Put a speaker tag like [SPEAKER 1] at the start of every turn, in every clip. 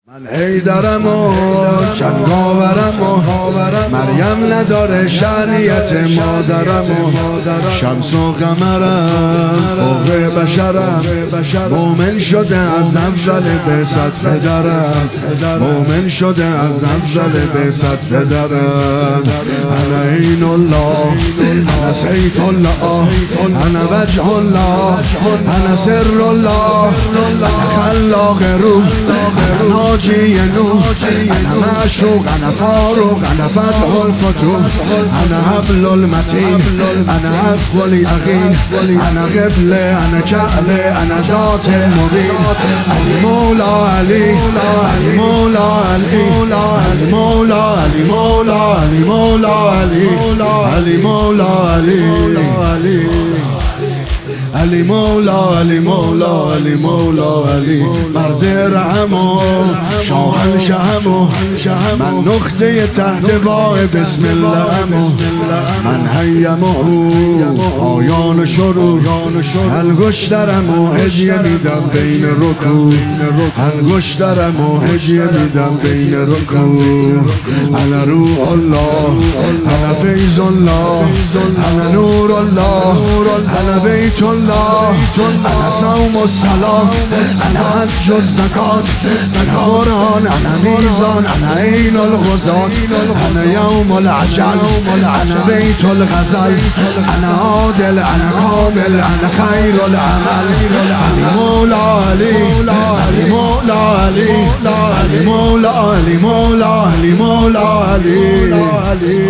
[SPEAKER 1] من حیدرم و جنگاورم و مریم نداره شأنیت مادرم و شمس و قمرم فوق بشرم مومن شده از افضل بعثت پدرم مومن شده از افضل بعثت پدرم انا عین الله انا سیف الله انا وجه الله انا سر الله انا خلاق روح انا ناجي نوح انا معشوق انا فاروق انا فتح الفتوح انا حبل المتين انا عفو اليقين انا قبله انا كعبه انا ذات المبين علي مولا علي علي مولا علي علي مولا علي مولا علي مولا علي علي مولا علي علی مولا علی مولا علی مولا علی مرد رحم شاهنشهم من نقطه تحت وای بسم الله من هیم پایان شروع انگشترم و هدیه میدم بین رکوع انگشترم و هدیه میدم بین رکوع انا روح الله انا فیض الله انا نور الله انا بیت الله انا صوم الصلاة انا حج الزکات انا قرآن انا میزان انا عین الغزات انا یوم العجل انا بیت الغزل انا عادل انا کامل انا خیر العمل علی مولا علی علی مولا علی علی مولا علی مولا علی مولا علی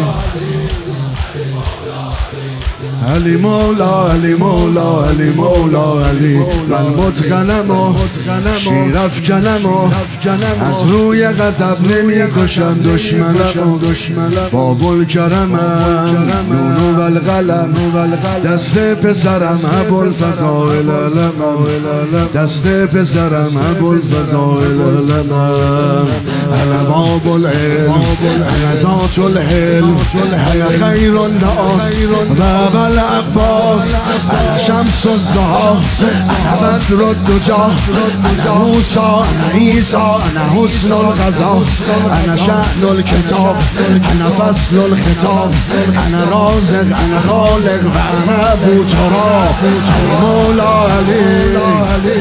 [SPEAKER 1] علی مولا علی مولا علی مولا علی من متقنم و شیر افکنم و از روی غضب نمی کشم دشمنم باب الکرمم نون و القلم دست پسرم ابوالفضائل علمم دست پسرم ابوالفضائل علمم انا باب العلم انا ذات الحلم انا خیر الناس باب العباس انا شمس الضحا انا بدر الدجا انا موسى انا عيسى انا حسن الغزا انا شأن الكتاب انا فصل الخطاب انا رازق انا خالق و انا ابو تراب علی مولا علی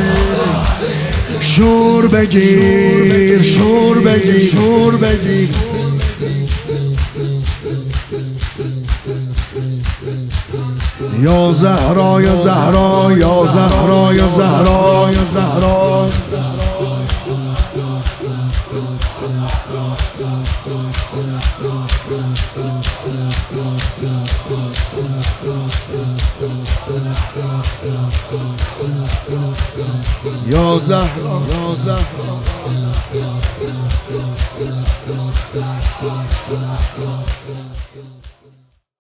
[SPEAKER 1] شور بگیر شور بگیر شور بگیر یا زهرا یا زهرا یا زهرا یا زهرا یا زهرا یا زهرا یا زهرا